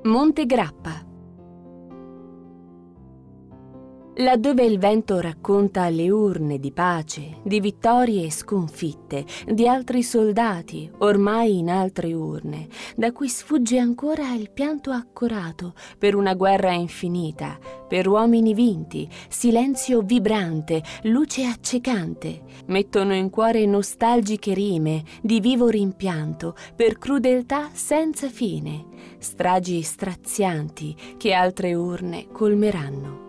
Monte Grappa. Laddove il vento racconta le urne di pace, di vittorie e sconfitte, di altri soldati ormai in altre urne, da cui sfugge ancora il pianto accorato per una guerra infinita, per uomini vinti, silenzio vibrante, luce accecante, mettono in cuore nostalgiche rime di vivo rimpianto per crudeltà senza fine, stragi strazianti che altre urne colmeranno.